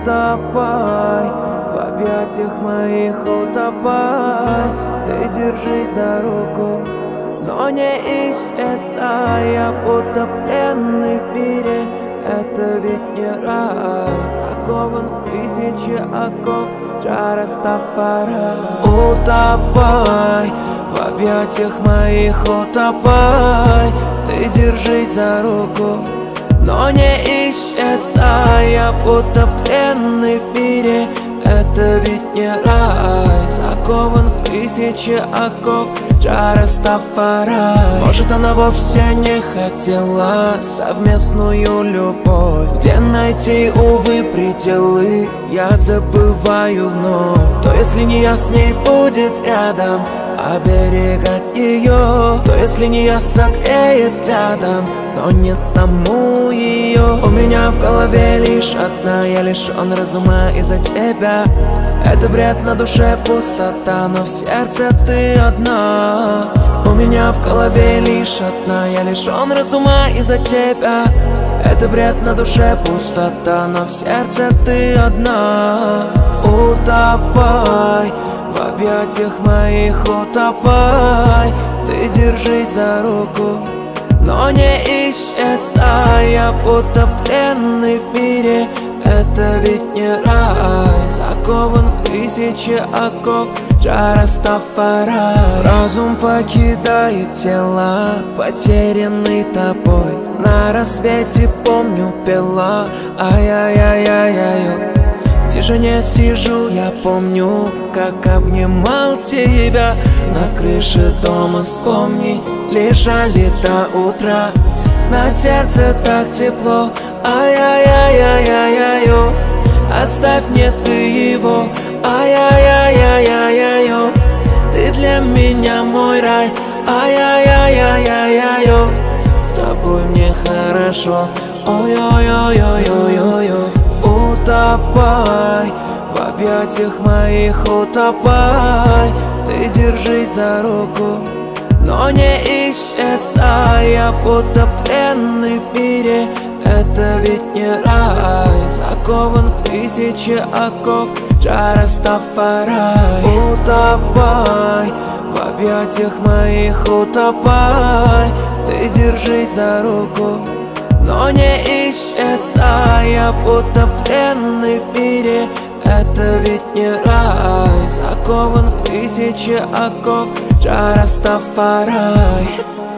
утопай, в объятиях моих утопай. Ты держись за руку, но не исчезай. Я будто пленный в мире, это ведь не рай. Закован в тысячи оков, жар Растафарай. Утопай, в объятиях моих утопай. Ты держись за руку, но не исчезай. Я будто пленный в мире, это ведь не рай. Закован в тысячи оков, жар Растафарай. Может, она вовсе не хотела совместную любовь, где найти, увы, пределы я забываю вновь. То если не я с ней будет рядом, оберегать ее, то если не я согреет взглядом, но не саму ее. У меня в голове лишь одна, я лишен разума из-за тебя. Это бред, на душе пустота, но в сердце ты одна. У меня в голове лишь одна, я лишен разума из-за тебя. Это бред, на душе пустота, но в сердце ты одна. Утопай, в объятиях моих утопай. Ты держись за руку, но не исчезай. Я будто пленный в мире, это ведь не рай. Закован в тысячи оков, жар Растафарай. Разум покидает тело, потерянный тобой. На рассвете, помню, пела ай-яй-яй-яй-яй. В тишине сижу, я помню, как обнимал тебя. На крыше дома, вспомни, лежали до утра. На сердце так тепло, ай-яй-яй-яй-яй-яй. Оставь мне ты его, ай-яй-яй-яй-яй-яй. Ты для меня мой рай, ай-яй-яй-яй-яй-яй. С тобой мне хорошо, ой-ой-ой-ой-ой-ой. Утопай, в объятиях моих утопай. Ты держись за руку, но не исчезай. Я будто пленный в мире, это ведь не рай. Закован в тысячи оков, жар Растафарай. Утопай, в объятиях моих утопай. Ты держись за руку, но не исчезай. Я будто пленный в мире, это ведь не рай. Закован в тысячи оков, жар Растафарай.